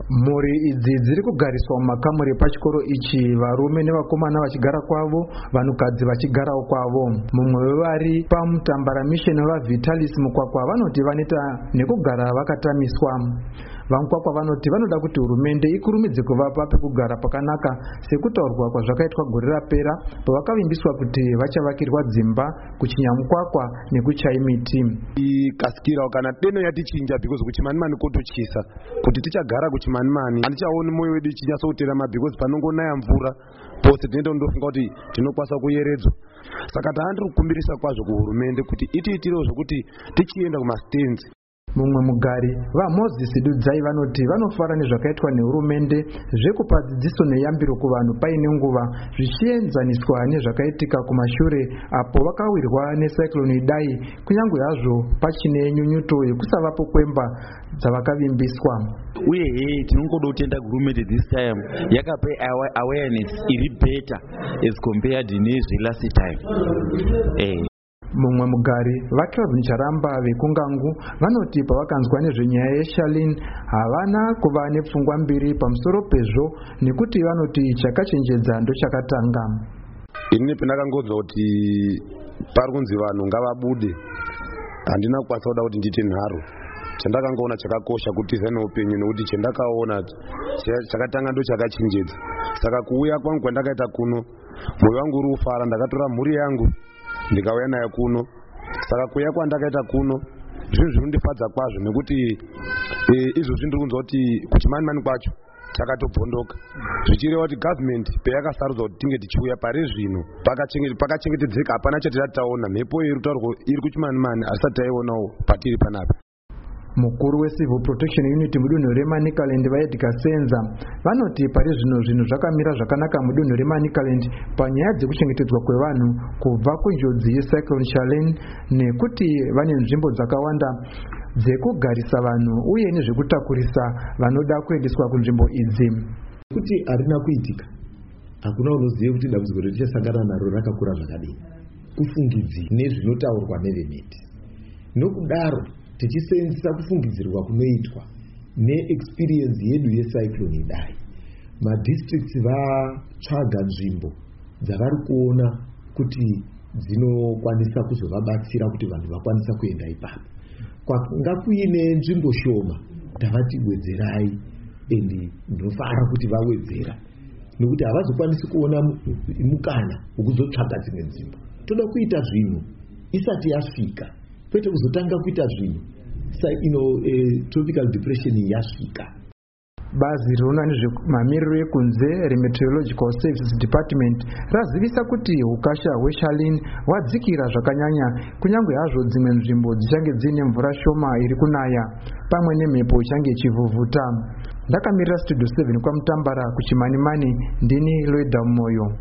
Mhuri idzi dziri kugariswa mumakamuri pachikoro ichi, varume nevakomana vachigara kwavo, vanhukadzi vachigarawo kwavo. Mumwe wevari pamutambara mission vaVitalis Mukwakwa vanoti vanoita nekugara vakatamiswa. Vamukwakwa vanoti vanoda kuti hurumende ikurumidze kuvapa pekugara pakanaka sekutaurwa kwazvakaitwa gore rapera pavakavimbiswa kuti vachavakirwa dzimba kuChinyamukwakwa nekuChaimiti. Kasikira kana deno yatichinja because kuChimanimani kotochisa kuti tichagara kuChimanimani handichaoni moyo wedu chinyatsoterama because panongonaya mvura pose tinoenda kundofunga kuti tinokwanisa kuyeredzwa. Saka taandiri kukumbirisa kwazvo kuhurumende kuti itiitirewo zvokuti tichienda kumastenzi. Mumwe mugari vaMoses Dudzai vanoti vanofara nezvakaitwa nehurumende zvekupa dzidziso neyambiro kuvanhu paine nguva zvichienzaniswa nezvakaitika kumashure apo vakawirwa necyclone Idai, kunyange hazvo pachine nyunyuto yekusavapo kwemba dzavakavimbiswa. Uye tinongoda kutenda hurumende this time yakape awareness iri better as compared nezve last time. Mumwe mugari vaKelvin Charamba vekungangu vanoti pavakanzwa nezvenyaya yeSharlene havana kuva nepfungwa mbiri pamusoro pezvo nekuti vanoti chakachenjedza ndochakatanga. Ini pendakangonzwa kuti pari kunzi vanhu ngavabude handina kukwanisa kuda kuti ndite nharo. Chandakangoona chakakosha kutiza neupenyu nekuti chandakaona chakatanga ndo chakachenjedza. Saka kuuya kwangu kwandakaita kuno mwoyo wangu uri kufara, ndakatora mhuri yangu ndikauya nayo kuno. Saka kuya kwandakaita kuno zvinhu zvinondifadza kwazvo nekuti izvozvi ndiri kunzwa kuti kuChimanimani kwacho chakatobhondoka, zvichireva kuti government payakasarudza kuti tinge tichiuya pari zvino pakachengetedzeka, hapana chatira taona. Mhepo iri kutaurwa iri kuChimanimani hatisati taionawo patiri panapa. Mukuru weCivil Protection Unit mudunhu reManicaland vaEdgar Senza vanoti pari zvino zvinhu zvakamira zvakanaka mudunhu reManicaland panyaya dzekuchengetedzwa kwevanhu kubva kunjodzi yecyclone Charlene, nekuti vane nzvimbo dzakawanda dzekugarisa vanhu uye nezvekutakurisa vanoda kuendeswa kunzvimbo idzi. Kuti harina kuitika, hakuna unoziva kuti dambudziko richasangana naro rakakura zvakadini, kufungidzi nezvinotaurwa neVemiti. Nokudaro tichiseenzesa kufungidzirwa kunoitwa neexperience yedu yecyclone Idai, madistricts vatsvaga nzvimbo dzavari kuona kuti dzinokwanisa kuzovabatsira kuti vanhu vakwanisa kuenda ipapo. Kwanga kuine nzvimbo shoma tavati wedzerai, endi ndinofara kuti vawedzera nekuti havazokwanisi kuona mukana wekuzotsvaga dzimwe nzvimbo. Toda kuita zvinhu isati yasvika, kwete kuzotanga kuita zvinhu tropical depression yasvika. Bazi rinoona nezvemamiriro ekunze reMeteorological Services Department razivisa kuti ukasha hweSharlene hwadzikira zvakanyanya, kunyange hazvo dzimwe nzvimbo dzichange dziine mvura shoma iri kunaya pamwe nemhepo ichange ichivhuvhuta. Ndakamirira Studio 7 kwaMutambara kuChimanimani, ndini Loida Moyo.